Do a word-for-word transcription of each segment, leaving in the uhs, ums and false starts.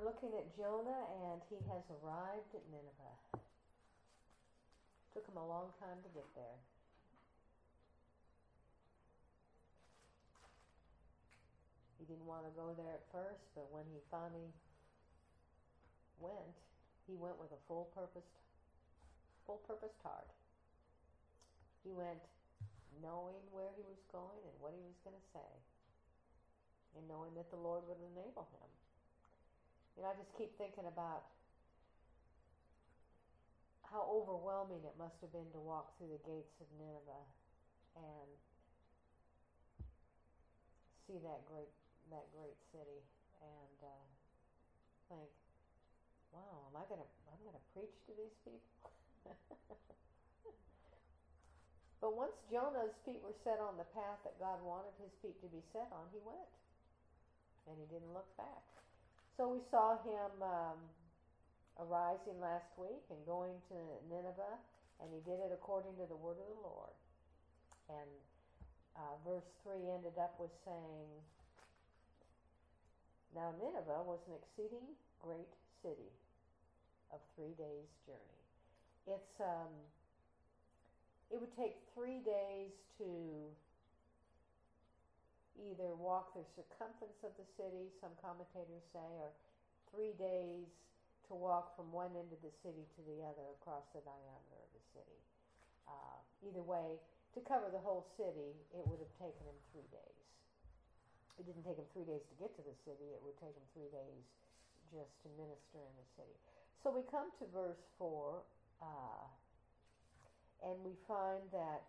looking at Jonah, and he has arrived at Nineveh. Took him a long time to get there. He didn't want to go there at first, but when he finally went, he went with a full-purposed, full-purposed heart. He went knowing where he was going and what he was going to say, and knowing that the Lord would enable him. You know, I just keep thinking about how overwhelming it must have been to walk through the gates of Nineveh and see that great that great city and uh, think, wow, am I gonna I'm gonna preach to these people? But once Jonah's feet were set on the path that God wanted his feet to be set on, he went, and he didn't look back. So we saw him um, arising last week and going to Nineveh, and he did it according to the word of the Lord. And uh, verse three ended up with saying, now Nineveh was an exceeding great city of three days' journey. It's um, it would take three days to either walk the circumference of the city, some commentators say, or three days to walk from one end of the city to the other across the diameter of the city. Uh, either way, to cover the whole city, it would have taken him three days. It didn't take him three days to get to the city. It would take him three days just to minister in the city. So we come to verse four, uh, and we find that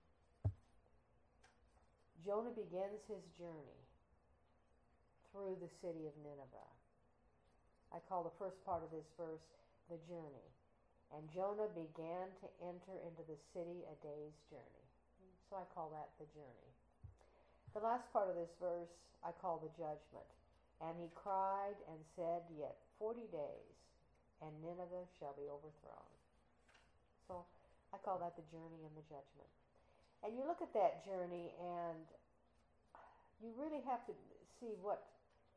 Jonah begins his journey through the city of Nineveh. I call the first part of this verse the journey. And Jonah began to enter into the city a day's journey. So I call that the journey. The last part of this verse I call the judgment. And he cried and said, yet forty days, and Nineveh shall be overthrown. So I call that the journey and the judgment. And you look at that journey, and you really have to see what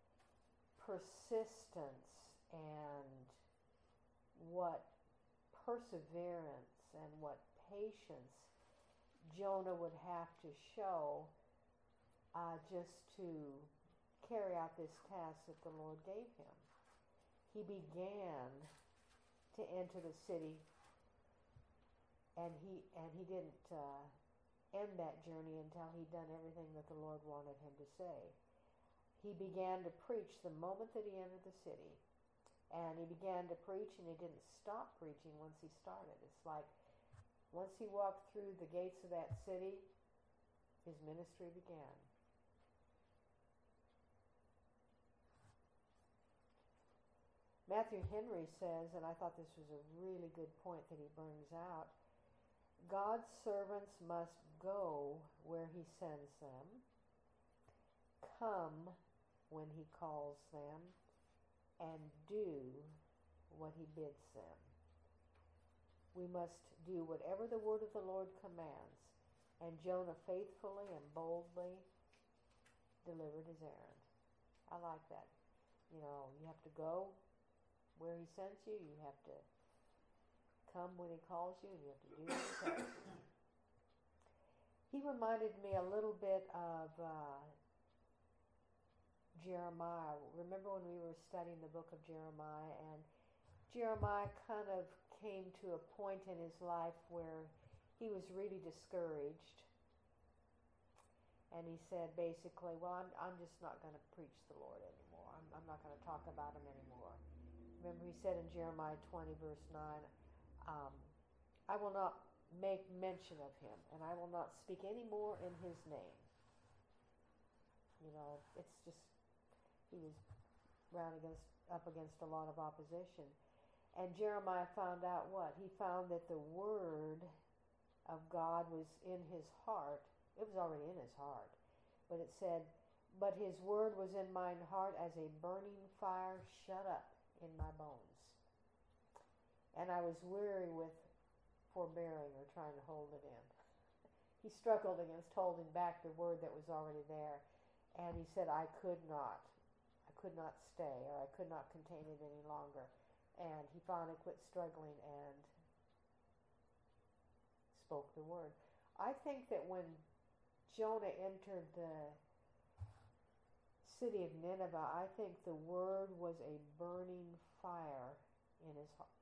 persistence and what perseverance and what patience Jonah would have to show uh, just to carry out this task that the Lord gave him. He began to enter the city, and he and he didn't uh, end that journey until he'd done everything that the Lord wanted him to say. He began to preach the moment that he entered the city. And he began to preach, and he didn't stop preaching once he started. It's like once he walked through the gates of that city, his ministry began. Matthew Henry says, and I thought this was a really good point that he brings out, God's servants must go where he sends them, come when he calls them, and do what he bids them. We must do whatever the word of the Lord commands. And Jonah faithfully and boldly delivered his errand. I like that. You know, you have to go where he sends you. You have to come when he calls you, and you have to do what he tells you. He reminded me a little bit of uh, Jeremiah. Remember when we were studying the book of Jeremiah, and Jeremiah kind of came to a point in his life where he was really discouraged, and he said basically, well, I'm I'm just not going to preach the Lord anymore. I'm, I'm not going to talk about him anymore. Remember he said in Jeremiah twenty verse nine, um, I will not make mention of him, and I will not speak any more in his name. You know, it's just, he was round against, up against a lot of opposition. And Jeremiah found out what? He found that the word of God was in his heart. It was already in his heart. But it said, but his word was in mine heart as a burning fire shut up in my bones. And I was weary with forbearing or trying to hold it in. He struggled against holding back the word that was already there. And he said, I could not. I I could not stay, or I could not contain it any longer. And he finally quit struggling and spoke the word. I think that when Jonah entered the city of Nineveh, I think the word was a burning fire in his heart.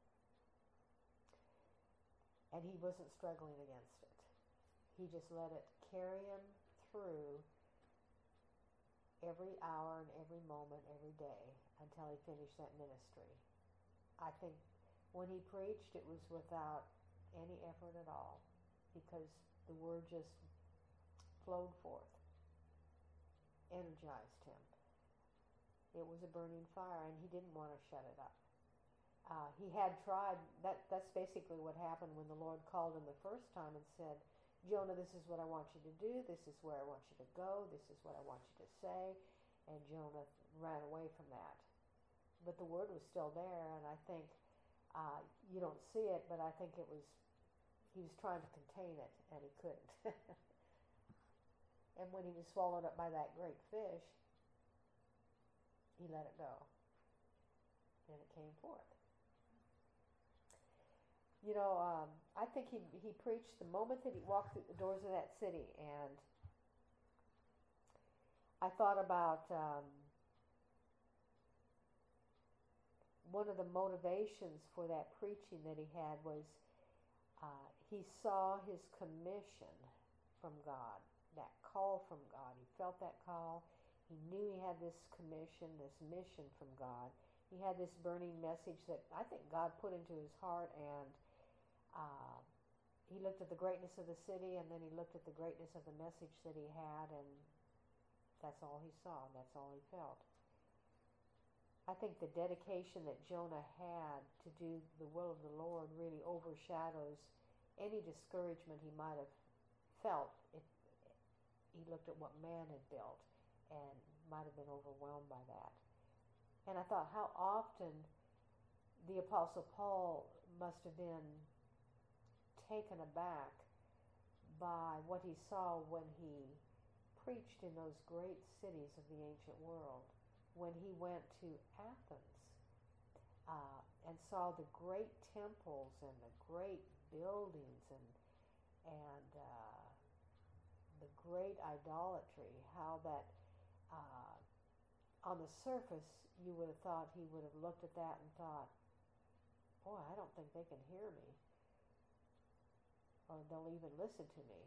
And he wasn't struggling against it. He just let it carry him through every hour and every moment, every day, until he finished that ministry. I think when he preached, it was without any effort at all, because the word just flowed forth, energized him. It was a burning fire, and he didn't want to shut it up. Uh, he had tried, that, that's basically what happened when the Lord called him the first time and said, Jonah, this is what I want you to do, this is where I want you to go, this is what I want you to say, and Jonah ran away from that. But the word was still there, and I think, uh, you don't see it, but I think it was, he was trying to contain it, and he couldn't. And when he was swallowed up by that great fish, he let it go, and it came forth. You know, um, I think he he preached the moment that he walked through the doors of that city, and I thought about um, one of the motivations for that preaching that he had was uh, he saw his commission from God, that call from God. He felt that call. He knew he had this commission, this mission from God. He had this burning message that I think God put into his heart, and Uh, he looked at the greatness of the city, and then he looked at the greatness of the message that he had, and that's all he saw, that's all he felt. I think the dedication that Jonah had to do the will of the Lord really overshadows any discouragement he might have felt if he looked at what man had built and might have been overwhelmed by that. And I thought how often the Apostle Paul must have been taken aback by what he saw when he preached in those great cities of the ancient world, when he went to Athens uh, and saw the great temples and the great buildings and and uh, the great idolatry, how that uh, on the surface you would have thought he would have looked at that and thought, boy, I don't think they can hear me, or they'll even listen to me.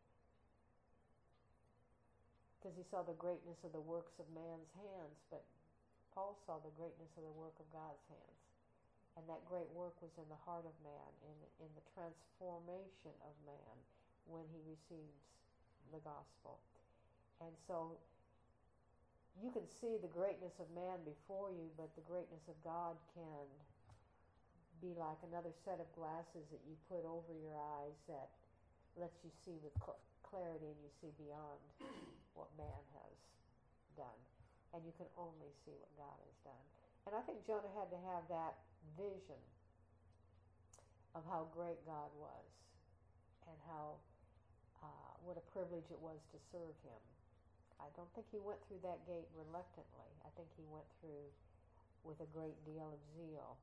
Because he saw the greatness of the works of man's hands, but Paul saw the greatness of the work of God's hands. And that great work was in the heart of man, in, in the transformation of man when he receives the gospel. And so you can see the greatness of man before you, but the greatness of God can be like another set of glasses that you put over your eyes that lets you see with cl- clarity, and you see beyond what man has done. And you can only see what God has done. And I think Jonah had to have that vision of how great God was, and how uh, what a privilege it was to serve him. I don't think he went through that gate reluctantly. I think he went through with a great deal of zeal.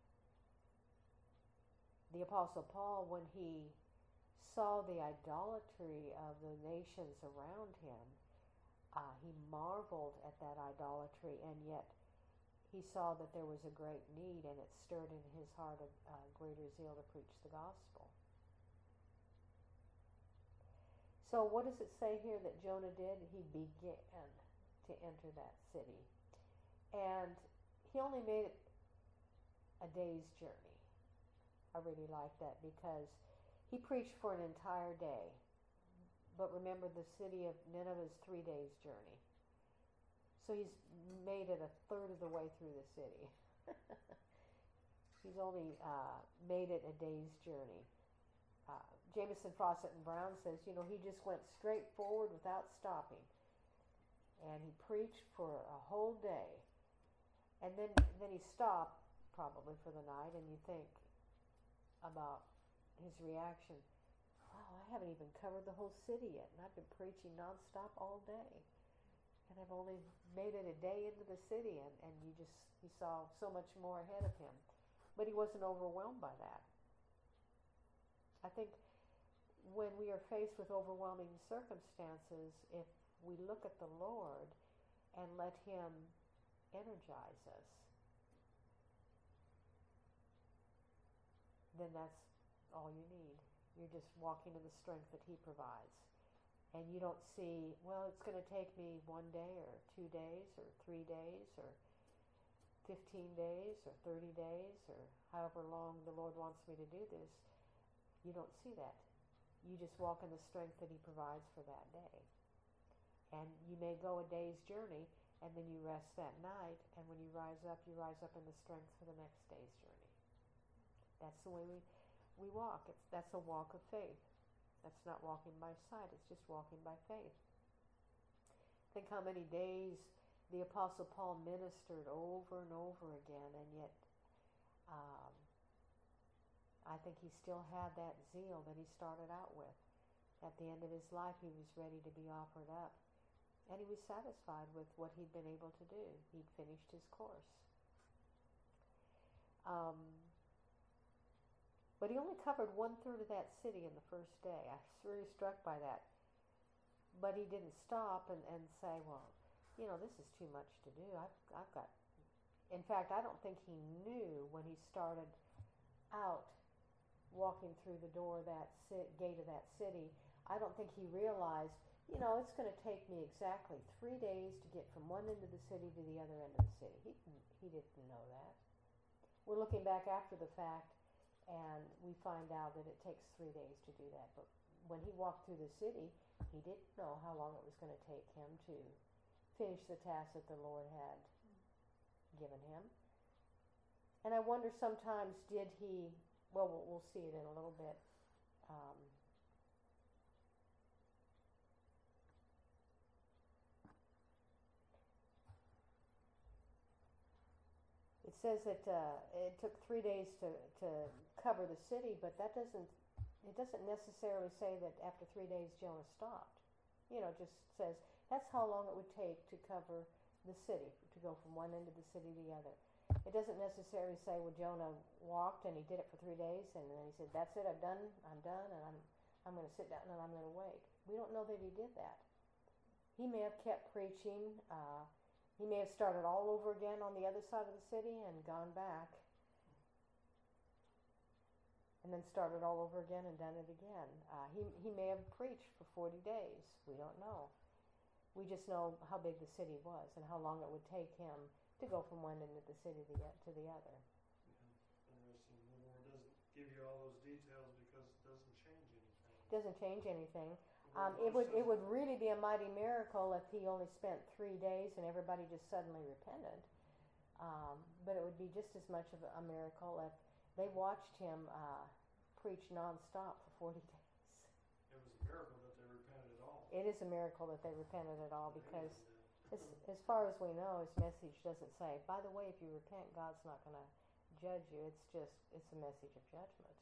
The Apostle Paul, when he saw the idolatry of the nations around him, uh, he marveled at that idolatry, and yet he saw that there was a great need, and it stirred in his heart a uh, greater zeal to preach the gospel. So what does it say here that Jonah did? He began to enter that city. And he only made it a day's journey. I really like that, because he preached for an entire day. But remember, the city of Nineveh is three days' journey. So he's made it a third of the way through the city. He's only uh, made it a day's journey. Uh, Jameson, Fawcett, and Brown says, you know, he just went straight forward without stopping. And he preached for a whole day. And then, then he stopped, probably for the night, and you think about his reaction. Wow, I haven't even covered the whole city yet, and I've been preaching nonstop all day. and I've only made it a day into the city, and, and you just, he saw so much more ahead of him. But he wasn't overwhelmed by that. I think when we are faced with overwhelming circumstances, if we look at the Lord and let Him energize us, then that's all you need. You're just walking in the strength that He provides. And you don't see, well, it's going to take me one day or two days or three days or fifteen days or thirty days or however long the Lord wants me to do this. You don't see that. You just walk in the strength that He provides for that day. And you may go a day's journey, and then you rest that night, and when you rise up, you rise up in the strength for the next day's journey. That's the way we, we walk. It's, that's a walk of faith. That's not walking by sight. It's just walking by faith. Think how many days the Apostle Paul ministered over and over again, and yet um, I think he still had that zeal that he started out with. At the end of his life, he was ready to be offered up, and he was satisfied with what he'd been able to do. He'd finished his course. Um, but he only covered one-third of that city in the first day. I was really struck by that. But he didn't stop and, and say, well, you know, this is too much to do. I've, I've got... In fact, I don't think he knew when he started out walking through the door of that ci- gate of that city, I don't think he realized, you know, it's going to take me exactly three days to get from one end of the city to the other end of the city. He, he didn't know that. We're looking back after the fact, and we find out that it takes three days to do that. But when he walked through the city, he didn't know how long it was going to take him to finish the task that the Lord had given him. And I wonder sometimes, did he, well, we'll, we'll see it in a little bit. Um, it says that uh, it took three days to, to cover the city, but that doesn't, it doesn't necessarily say that after three days Jonah stopped. You know, it just says that's how long it would take to cover the city, to go from one end of the city to the other. It doesn't necessarily say, well, Jonah walked and he did it for three days, and then he said, that's it, I've done, I'm done, and I'm I'm going to sit down and I'm going to wait. We don't know that he did that. He may have kept preaching. Uh, he may have started all over again on the other side of the city and gone back, and then started all over again and done it again. Uh, he he may have preached for forty days. We don't know. We just know how big the city was and how long it would take him to go from one end of the city to the, to the other. Yeah, interesting. The Lord doesn't give you all those details because it doesn't change anything. It doesn't change anything. Um, it would it would really be a mighty miracle if he only spent three days and everybody just suddenly repented. Um, but it would be just as much of a miracle if they watched him uh, preach nonstop for forty days. It was a miracle that they repented at all. It is a miracle that they repented at all, because as, as far as we know, his message doesn't say, by the way, if you repent, God's not going to judge you. It's just, it's a message of judgment.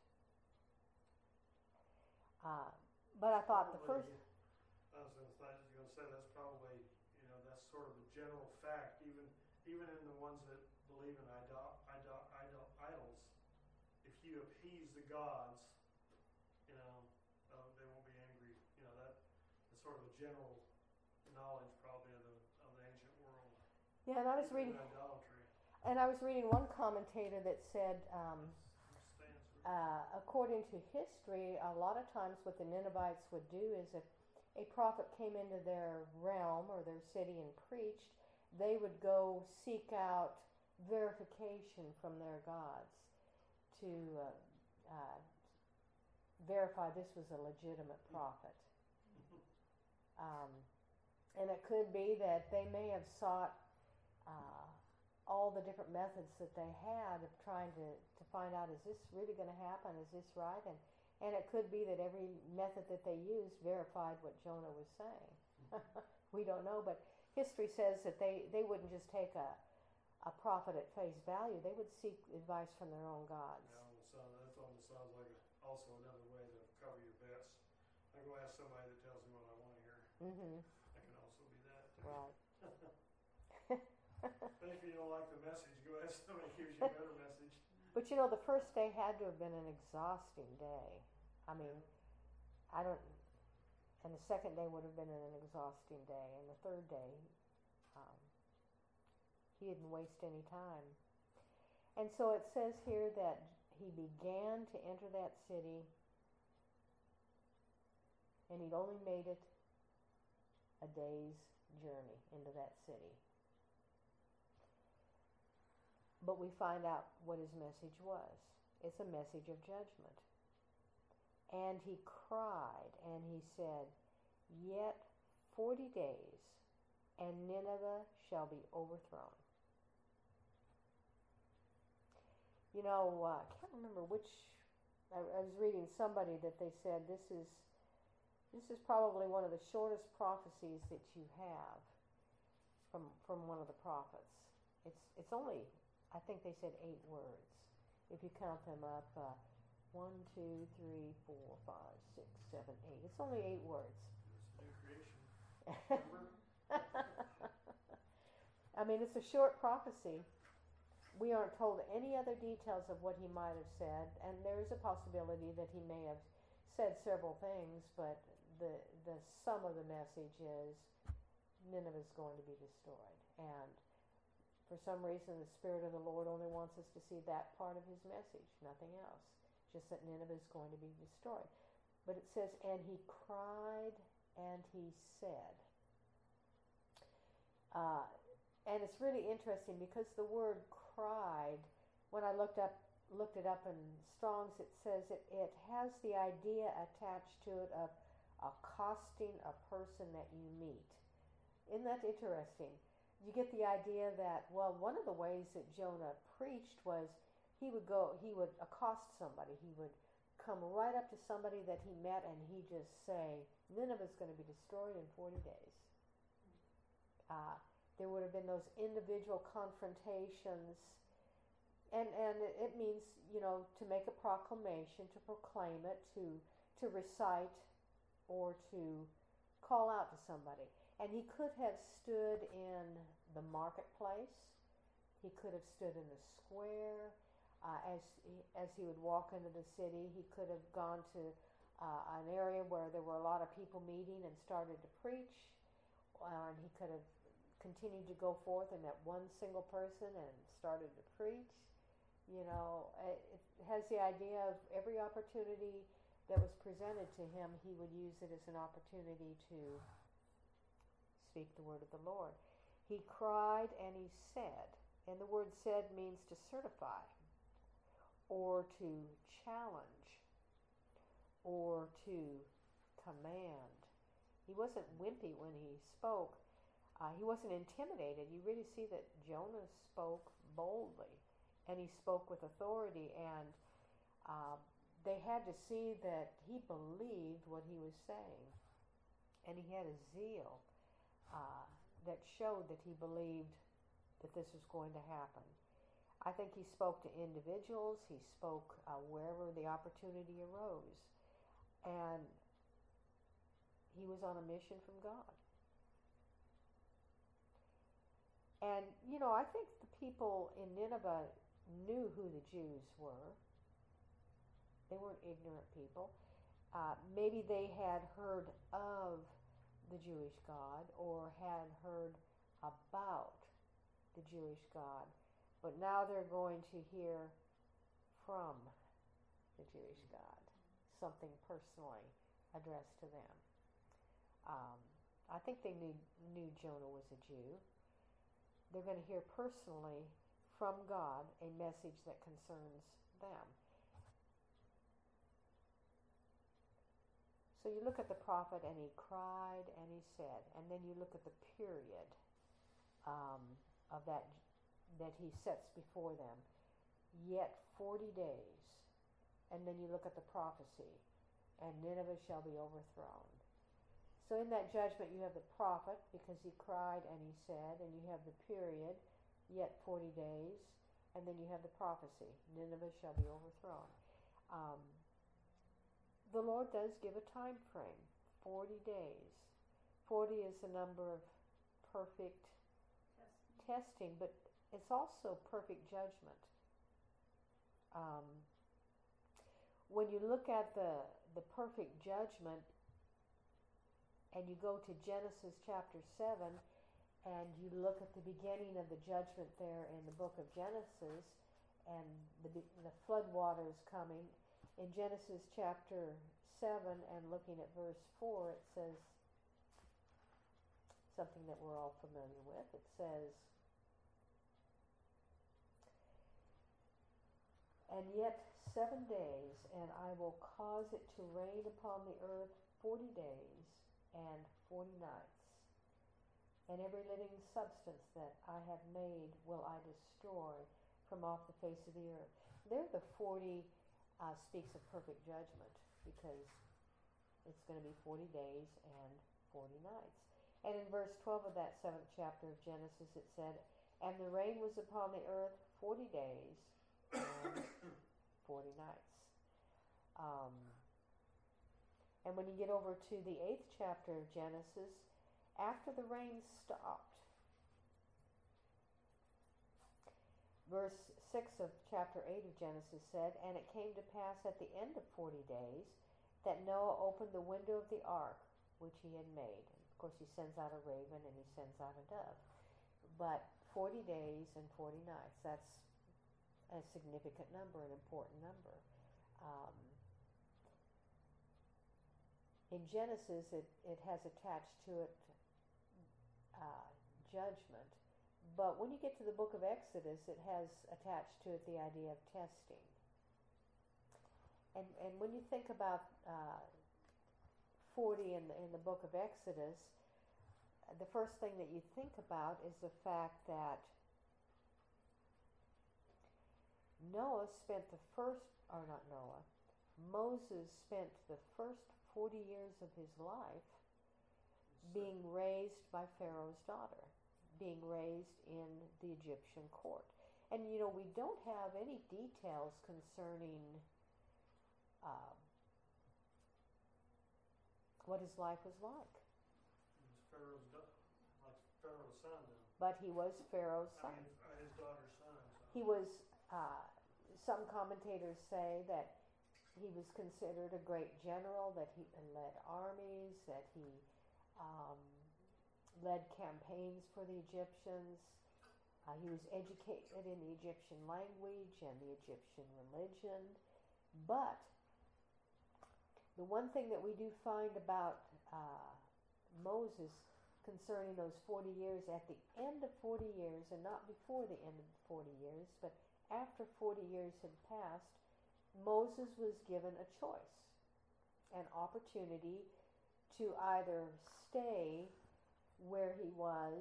Uh, but I thought the first... I was going to say, that's probably, you know, that's sort of a general fact, even even in the ones that believe in idol, idol, idol, idols. If you appease the gods, you know, uh, they won't be angry. You know, that that's sort of a general knowledge probably of the of the ancient world. Yeah, and I was reading... Idolatry. And I was reading one commentator that said, um, uh, according to history, a lot of times what the Ninevites would do is if a prophet came into their realm or their city and preached, they would go seek out verification from their gods to uh, uh, verify this was a legitimate prophet. Um, and it could be that they may have sought uh, all the different methods that they had of trying to, to find out, is this really going to happen? Is this right? And and it could be that every method that they used verified what Jonah was saying. We don't know, but history says that they, they wouldn't just take a, a prophet at face value. They would seek advice from their own gods. Yeah, almost sound, that almost sounds like a, also another way to cover your bets. I go ask somebody that tells me what I want to hear. Mm-hmm. That can also be that. Right. don't like the message, go ask somebody who gives you a better message. But you know, the first day had to have been an exhausting day. I mean, I don't, and the second day would have been an exhausting day, and the third day, um, he didn't waste any time. And so it says here that he began to enter that city, and he'd only made it a day's journey into that city. But we find out what his message was. It's a message of judgment. And he cried, and he said, "Yet forty days, and Nineveh shall be overthrown." You know, uh, I can't remember which, I, I was reading somebody that they said this is this is probably one of the shortest prophecies that you have from from one of the prophets. It's it's only, I think they said eight words. If you count them up, uh, one, two, three, four, five, six, seven, eight. It's only eight words. It's a new creation. I mean, it's a short prophecy. We aren't told any other details of what he might have said, and there is a possibility that he may have said several things, but the the sum of the message is Nineveh is going to be destroyed. And for some reason, the Spirit of the Lord only wants us to see that part of his message, nothing else, just that Nineveh is going to be destroyed. But it says, and he cried and he said. Uh, and it's really interesting because the word cried, when I looked up looked it up in Strong's, it says it, it has the idea attached to it of accosting a person that you meet. Isn't that interesting? You get the idea that, well, one of the ways that Jonah preached was he would go, he would accost somebody. He would come right up to somebody that he met and he'd just say, Nineveh is going to be destroyed in forty days. Uh, there would have been those individual confrontations. And and it means, you know, to make a proclamation, to proclaim it, to to recite, or to call out to somebody. And he could have stood in the marketplace. He could have stood in the square. Uh, as he, as he would walk into the city, he could have gone to uh, an area where there were a lot of people meeting and started to preach. Uh, and he could have continued to go forth and met one single person and started to preach. You know, it, it has the idea of every opportunity that was presented to him, he would use it as an opportunity to speak the word of the Lord. He cried and he said, and the word said means to certify, or to challenge, or to command. He wasn't wimpy when he spoke. Uh, he wasn't intimidated. You really see that Jonah spoke boldly. And he spoke with authority, and uh, they had to see that he believed what he was saying. And he had a zeal uh, that showed that he believed that this was going to happen. I think he spoke to individuals. He spoke uh, wherever the opportunity arose. And he was on a mission from God. And, you know, I think the people in Nineveh knew who the Jews were. They weren't ignorant people. Uh, maybe they had heard of the Jewish God or had heard about the Jewish God. But now they're going to hear from the Jewish God, something personally addressed to them. Um, I think they knew, knew Jonah was a Jew. They're going to hear personally from God a message that concerns them. So you look at the prophet, and he cried and he said, and then you look at the period um, of that that he sets before them. Yet forty days, and then you look at the prophecy, and Nineveh shall be overthrown. So in that judgment you have the prophet, because he cried and he said, and you have the period, yet forty days, and then you have the prophecy, Nineveh shall be overthrown. Um, the Lord does give a time frame, forty days. forty is the number of perfect testing, testing but it's also perfect judgment. Um, when you look at the, the perfect judgment and you go to Genesis chapter seven and you look at the beginning of the judgment there in the book of Genesis and the, the flood waters coming, in Genesis chapter seven and looking at verse four, it says something that we're all familiar with. It says, "And yet seven days, and I will cause it to rain upon the earth forty days and forty nights. And every living substance that I have made will I destroy from off the face of the earth." There the forty uh, speaks of perfect judgment, because it's going to be forty days and forty nights. And in verse twelve of that seventh chapter of Genesis it said, "And the rain was upon the earth forty days and forty nights." Um, and when you get over to the eighth chapter of Genesis, after the rain stopped, verse six of chapter eight of Genesis said, "And it came to pass at the end of forty days that Noah opened the window of the ark which he had made." And of course he sends out a raven and he sends out a dove. But forty days and forty nights, that's a significant number, an important number. Um, in Genesis, it, it has attached to it uh, judgment. But when you get to the book of Exodus, it has attached to it the idea of testing. And and when you think about uh, forty in the, in the book of Exodus, the first thing that you think about is the fact that Noah spent the first, or not Noah, Moses spent the first forty years of his life being raised by Pharaoh's daughter, being raised in the Egyptian court. And you know, we don't have any details concerning uh, what his life was like. He was Pharaoh's da- like Pharaoh's son now. But he was Pharaoh's son. I mean, uh, his daughter's son. So. He was, uh, some commentators say that he was considered a great general, that he led armies, that he um, led campaigns for the Egyptians. Uh, he was educated in the Egyptian language and the Egyptian religion. But the one thing that we do find about uh, Moses concerning those forty years, at the end of forty years, and not before the end of forty years, but after forty years had passed, Moses was given a choice, an opportunity to either stay where he was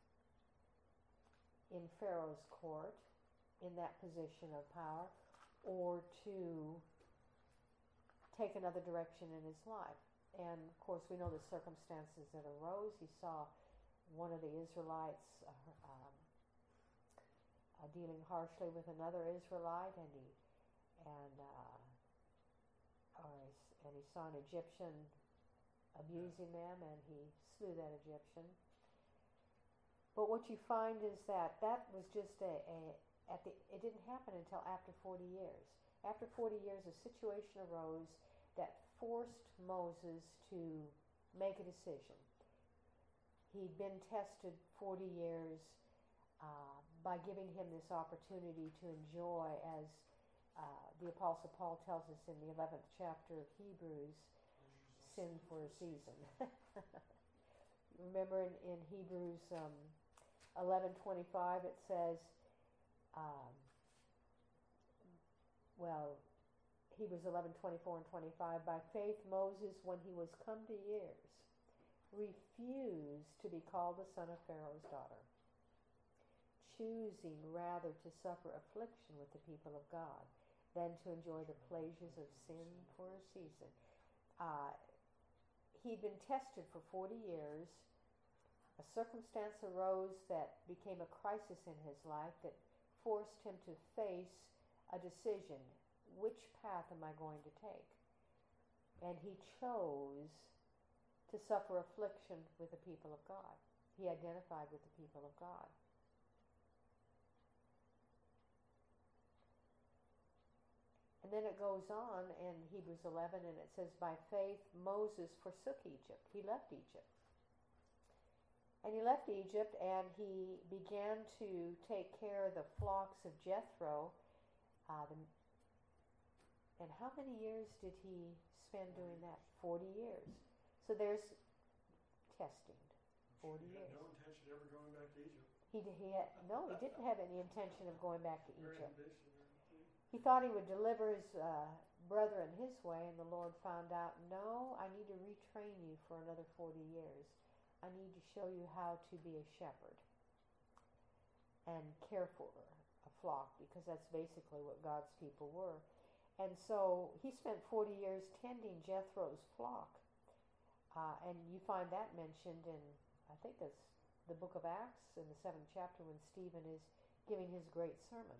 in Pharaoh's court, in that position of power, or to take another direction in his life. And of course we know the circumstances that arose. He saw one of the Israelites uh, um, uh, dealing harshly with another Israelite, and he and uh, or and he saw an Egyptian abusing them, and he slew that Egyptian. But what you find is that that was just a, a at the it didn't happen until after forty years. After forty years, a situation arose that forced Moses to make a decision. He'd been tested forty years uh, by giving him this opportunity to enjoy, as uh, the Apostle Paul tells us in the eleventh chapter of Hebrews, sin for a season. Remember in, in Hebrews um, eleven twenty-five it says, um, well, Hebrews eleven twenty-four and twenty-five, "By faith Moses, when he was come to years, refused to be called the son of Pharaoh's daughter, choosing rather to suffer affliction with the people of God than to enjoy the pleasures of sin for a season." Uh, he'd been tested for forty years. A circumstance arose that became a crisis in his life that forced him to face a decision. Which path am I going to take? And he chose to suffer affliction with the people of God. He identified with the people of God. then it goes on in Hebrews eleven, and it says, by faith Moses forsook Egypt. He left Egypt. And he left Egypt, and he began to take care of the flocks of Jethro. Uh, the, and how many years did he spend doing that? Forty years. So there's testing. Forty He had years. no intention of ever going back to Egypt. He, d- he had, no, he didn't have any intention of going back to Very Egypt. ambitious. He thought he would deliver his uh, brethren his way, and the Lord found out, no, I need to retrain you for another forty years. I need to show you how to be a shepherd and care for a flock, because that's basically what God's people were. And so he spent forty years tending Jethro's flock. Uh, and you find that mentioned in, I think it's the book of Acts in the seventh chapter when Stephen is giving his great sermon.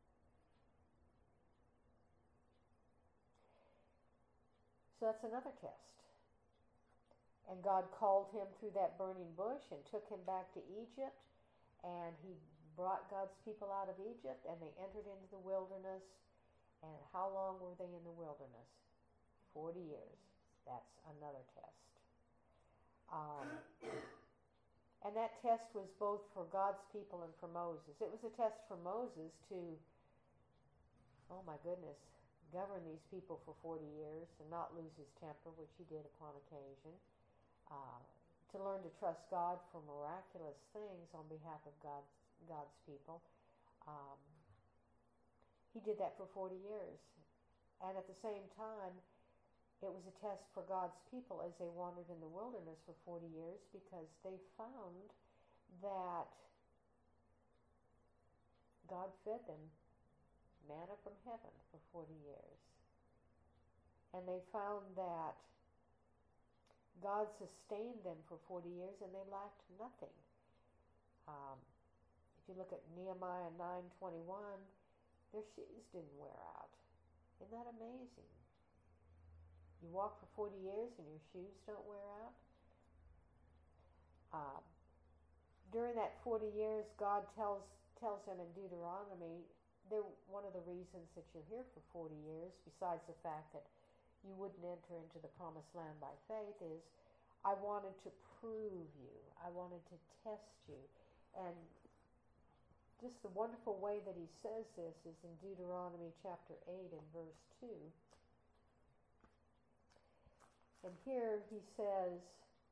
So that's another test. And God called him through that burning bush and took him back to Egypt. And he brought God's people out of Egypt, and they entered into the wilderness. And how long were they in the wilderness? Forty years. That's another test. Um, and that test was both for God's people and for Moses. It was a test for Moses to, oh my goodness, govern these people for forty years and not lose his temper, which he did upon occasion. Uh, to learn to trust God for miraculous things on behalf of God's, God's people. Um, he did that for forty years. And at the same time, it was a test for God's people as they wandered in the wilderness for forty years, because they found that God fed them manna from heaven for forty years. And they found that God sustained them for forty years, and they lacked nothing. Um, if you look at Nehemiah nine twenty-one, their shoes didn't wear out. Isn't that amazing? You walk for forty years and your shoes don't wear out? Uh, during that forty years, God tells tells them in Deuteronomy, they're one of the reasons that you're here for forty years, besides the fact that you wouldn't enter into the promised land by faith, is I wanted to prove you. I wanted to test you. And just the wonderful way that he says this is in Deuteronomy chapter eight and verse two. And here he says,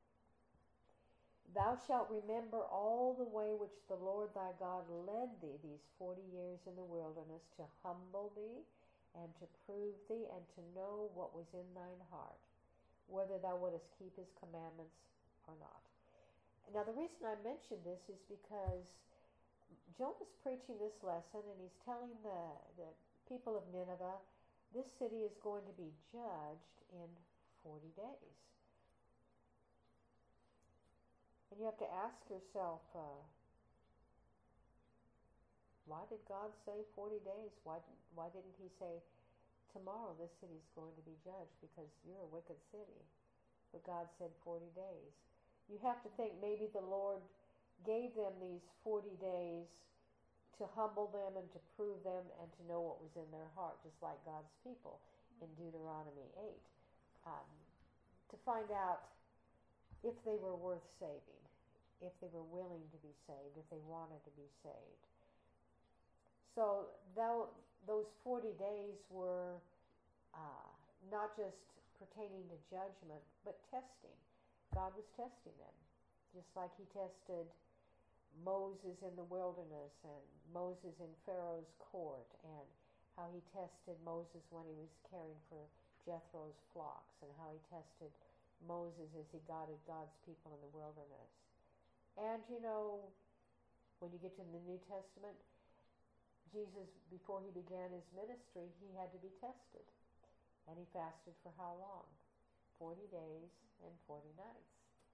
thou shalt remember all the way which the Lord thy God led thee these forty years in the wilderness, to humble thee and to prove thee, and to know what was in thine heart, whether thou wouldest keep his commandments or not. Now the reason I mention this is because Jonah's preaching this lesson, and he's telling the, the people of Nineveh, this city is going to be judged in forty days. And you have to ask yourself, uh, why did God say forty days? Why, why didn't he say, tomorrow this city is going to be judged because you're a wicked city? But God said forty days. You have to think maybe the Lord gave them these forty days to humble them and to prove them and to know what was in their heart, just like God's people in Deuteronomy eight. Um, to find out if they were worth saving, if they were willing to be saved, if they wanted to be saved. So though those forty days were uh, not just pertaining to judgment, but testing. God was testing them, just like he tested Moses in the wilderness and Moses in Pharaoh's court, and how he tested Moses when he was caring for Jethro's flocks, and how he tested Moses as he guided God's people in the wilderness. And you know, when you get to the New Testament, Jesus, before he began his ministry, he had to be tested. And he fasted for how long? Forty days and forty nights.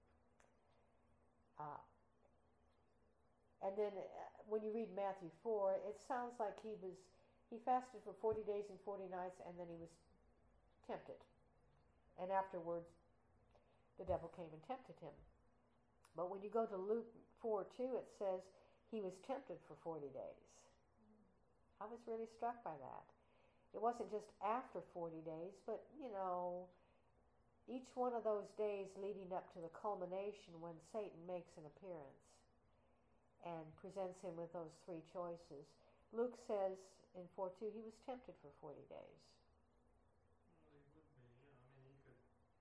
Uh, and then uh, when you read Matthew four, it sounds like he was, he fasted for forty days and forty nights, and then he was tempted. And afterwards, the devil came and tempted him. But when you go to Luke four two, it says he was tempted for forty days. I was really struck by that. it wasn't just after forty days, but, you know, each one of those days leading up to the culmination when Satan makes an appearance and presents him with those three choices. Luke says in four two he was tempted for forty days. Well, he would be, yeah. I mean, he could,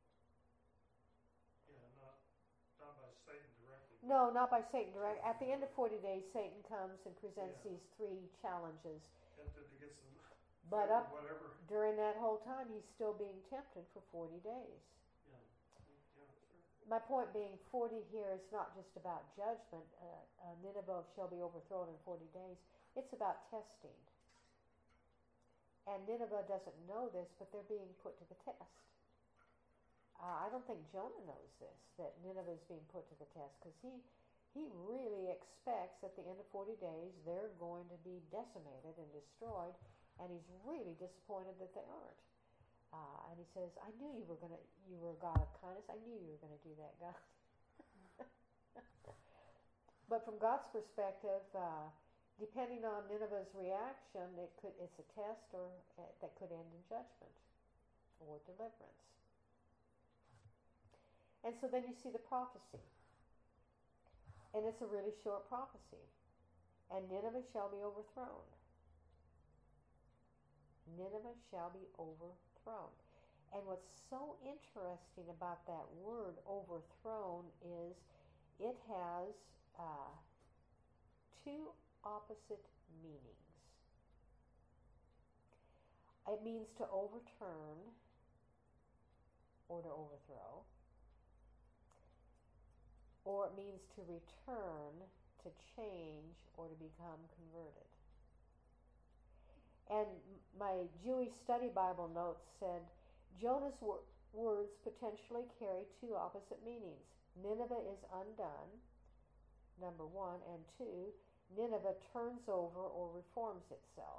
yeah, not, not by Satan directly. No, not by Satan direct. At the end of forty days, Satan comes and presents Yeah. these three challenges. Tempted to get some But food, up whatever. during that whole time, he's still being tempted for forty days. Yeah, yeah, sure. My point being, forty here is not just about judgment. Uh, uh, Nineveh shall be overthrown in forty days. It's about testing. And Nineveh doesn't know this, but they're being put to the test. Uh, I don't think Jonah knows this, that Nineveh is being put to the test, because he, he really expects at the end of forty days they're going to be decimated and destroyed, and he's really disappointed that they aren't. Uh, and he says, I knew you were gonna, you were a God of kindness. I knew you were going to do that, God. But from God's perspective, uh, depending on Nineveh's reaction, it could, it's a test or uh, that could end in judgment or deliverance. And so then you see the prophecy. And it's a really short prophecy. And Nineveh shall be overthrown. Nineveh shall be overthrown. And what's so interesting about that word overthrown is it has uh, two opposite meanings. It means to overturn or to overthrow, or it means to return, to change, or to become converted. And my Jewish study Bible notes said, Jonah's wor- words potentially carry two opposite meanings. Nineveh is undone, number one, and two, Nineveh turns over or reforms itself.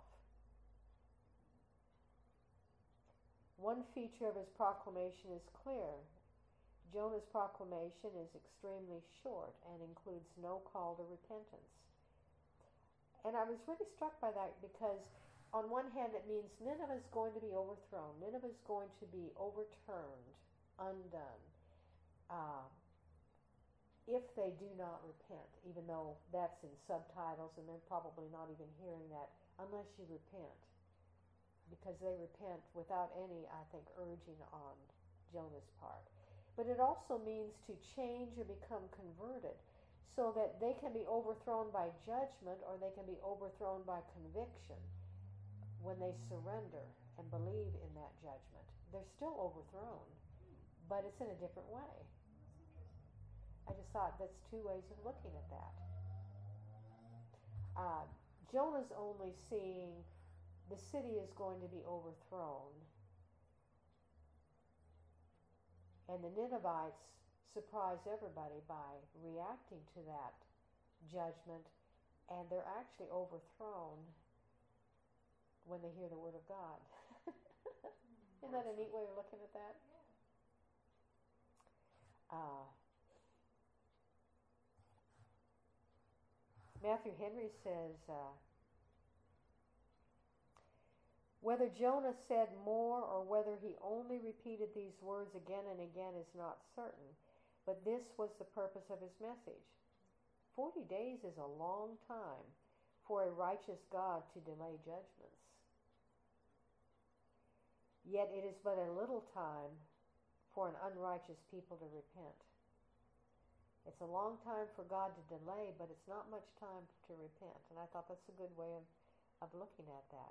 One feature of his proclamation is clear. Jonah's proclamation is extremely short and includes no call to repentance. And I was really struck by that because on one hand it means Nineveh is going to be overthrown. Nineveh is going to be overturned, undone, uh, if they do not repent, even though that's in subtitles and they're probably not even hearing that, unless you repent. Because they repent without any, I think, urging on Jonah's part. But it also means to change or become converted so that they can be overthrown by judgment or they can be overthrown by conviction when they surrender and believe in that judgment. They're still overthrown, but it's in a different way. I just thought that's two ways of looking at that. Uh, Jonah's only seeing the city is going to be overthrown, and the Ninevites surprise everybody by reacting to that judgment, and they're actually overthrown when they hear the word of God. Isn't that a neat way of looking at that? Uh, Matthew Henry says, uh, whether Jonah said more or whether he only repeated these words again and again is not certain, but this was the purpose of his message. Forty days is a long time for a righteous God to delay judgments. Yet it is but a little time for an unrighteous people to repent. It's a long time for God to delay, but it's not much time to repent. And I thought that's a good way of, of looking at that.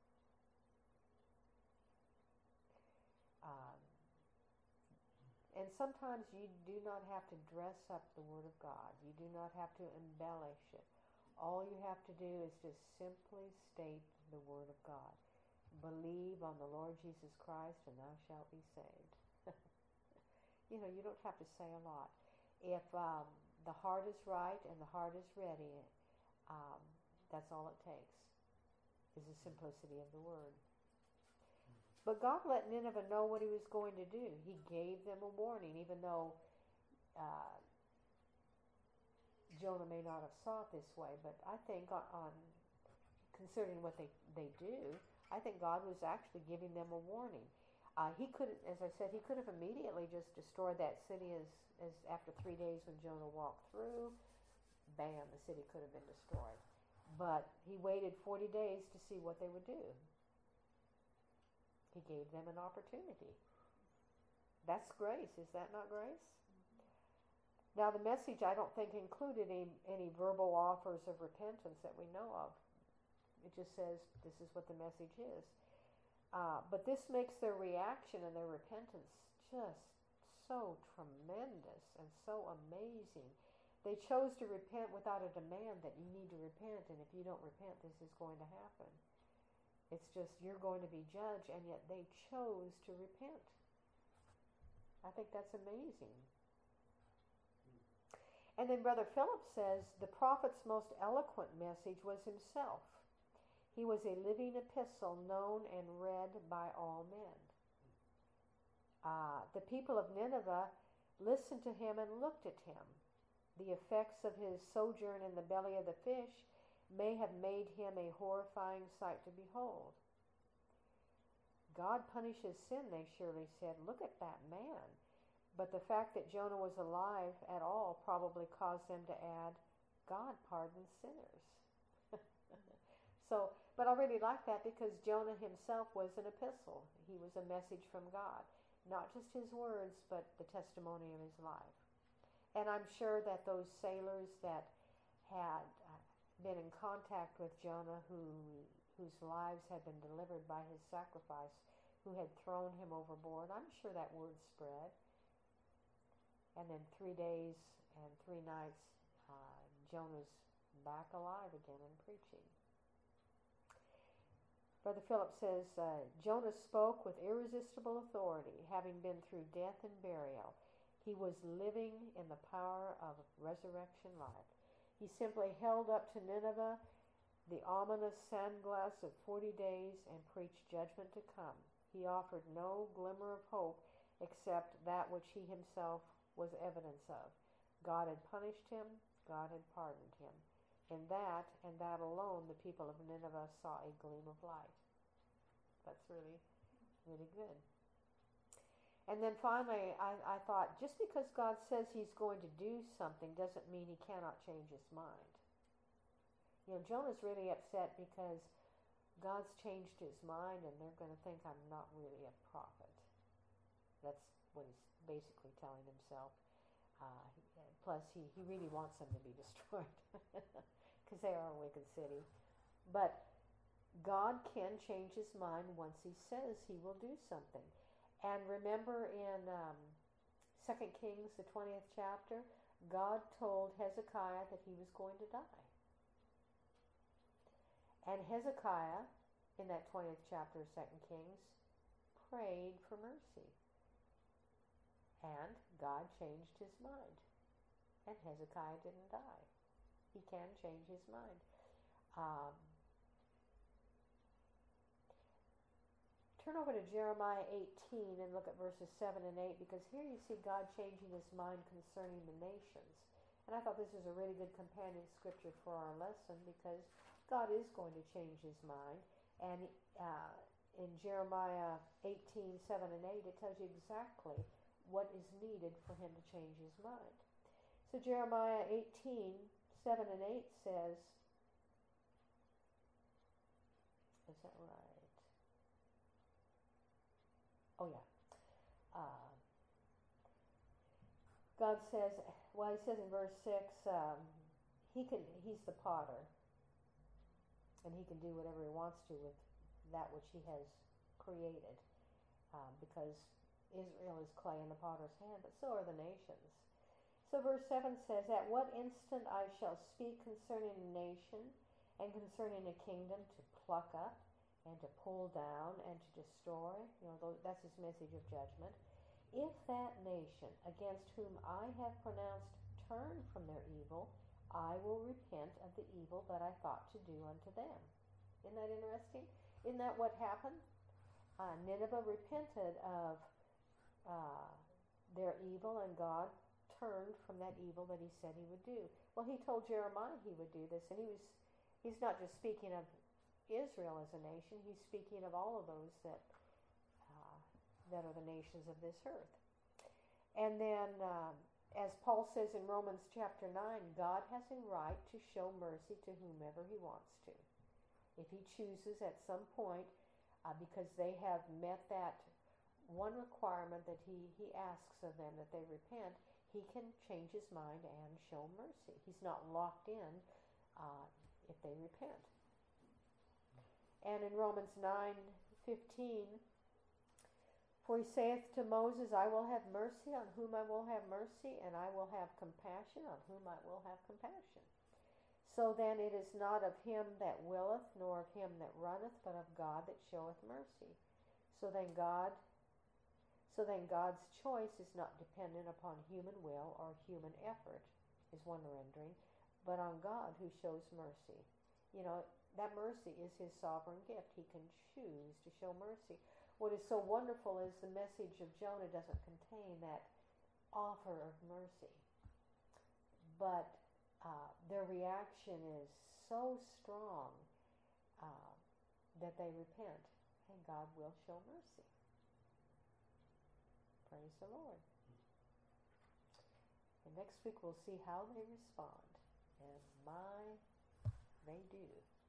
Um, and sometimes you do not have to dress up the Word of God. You do not have to embellish it. All you have to do is just simply state the Word of God. Believe on the Lord Jesus Christ and thou shalt be saved. You know, you don't have to say a lot. If um, the heart is right and the heart is ready, um, that's all it takes, is the simplicity of the Word. But God let Nineveh know what he was going to do. He gave them a warning, even though uh, Jonah may not have saw it this way. But I think on, on considering what they, they do, I think God was actually giving them a warning. Uh, he could, as I said, he could have immediately just destroyed that city as, as after three days when Jonah walked through, bam, the city could have been destroyed. But he waited forty days to see what they would do. He gave them an opportunity. That's grace. Is that not grace? Now, the message, I don't think, included any, any verbal offers of repentance that we know of. It just says, this is what the message is. Uh, but this makes their reaction and their repentance just so tremendous and so amazing. They chose to repent without a demand that you need to repent, and if you don't repent, this is going to happen. It's just, you're going to be judged, and yet they chose to repent. I think that's amazing. And then Brother Philip says the prophet's most eloquent message was himself. He was a living epistle known and read by all men. Uh, the people of Nineveh listened to him and looked at him. The effects of his sojourn in the belly of the fish may have made him a horrifying sight to behold. God punishes sin, they surely said. Look at that man. But the fact that Jonah was alive at all probably caused them to add, God pardons sinners. So, but I really like that because Jonah himself was an epistle. He was a message from God. Not just his words, but the testimony of his life. And I'm sure that those sailors that had been in contact with Jonah, who whose lives had been delivered by his sacrifice, who had thrown him overboard, I'm sure that word spread. And then three days and three nights, uh, Jonah's back alive again and preaching. Brother Philip says, uh, Jonah spoke with irresistible authority, having been through death and burial. He was living in the power of resurrection life. He simply held up to Nineveh the ominous sandglass of forty days and preached judgment to come. He offered no glimmer of hope except that which he himself was evidence of. God had punished him, God had pardoned him. In that, and that alone, the people of Nineveh saw a gleam of light. That's really, really good. And then finally, I, I thought, just because God says he's going to do something doesn't mean he cannot change his mind. You know, Jonah's really upset because God's changed his mind and they're going to think I'm not really a prophet. That's what he's basically telling himself. Uh, plus, he, he really wants them to be destroyed because they are a wicked city. But God can change his mind once he says he will do something. And remember in um, Second Kings, the twentieth chapter, God told Hezekiah that he was going to die. And Hezekiah, in that twentieth chapter of Second Kings, prayed for mercy. And God changed his mind. And Hezekiah didn't die. He can change his mind. Um, turn over to Jeremiah eighteen and look at verses seven and eight, because here you see God changing his mind concerning the nations. And I thought this is a really good companion scripture for our lesson, because God is going to change his mind. And uh, in Jeremiah eighteen, seven and eight, it tells you exactly what is needed for him to change his mind. So Jeremiah eighteen, seven and eight says, is that right? Oh yeah. Uh, God says, well, he says in verse six, um, he can, he's the potter, and he can do whatever he wants to with that which he has created, uh, because Israel is clay in the potter's hand, but so are the nations. So verse seven says, at what instant I shall speak concerning a nation and concerning a kingdom to pluck up and to pull down and to destroy. You know, that's his message of judgment. If that nation against whom I have pronounced turn from their evil, I will repent of the evil that I thought to do unto them. Isn't that interesting? Isn't that what happened? Uh, Nineveh repented of Uh, their evil, and God turned from that evil that he said he would do. Well, he told Jeremiah he would do this, and he was he's not just speaking of Israel as a nation. He's speaking of all of those that uh, that are the nations of this earth. And then, um, as Paul says in Romans chapter nine, God has a right to show mercy to whomever he wants to. If he chooses at some point, uh, because they have met that one requirement that he, he asks of them, that they repent, he can change his mind and show mercy. He's not locked in uh, if they repent. And in Romans nine fifteen, for he saith to Moses, I will have mercy on whom I will have mercy, and I will have compassion on whom I will have compassion. So then it is not of him that willeth, nor of him that runneth, but of God that showeth mercy. So then God, so then God's choice is not dependent upon human will or human effort, is one rendering, but on God who shows mercy. You know, that mercy is his sovereign gift. He can choose to show mercy. What is so wonderful is the message of Jonah doesn't contain that offer of mercy. But uh, their reaction is so strong uh, that they repent, and God will show mercy. Praise the Lord. And next week we'll see how they respond. And my, they do.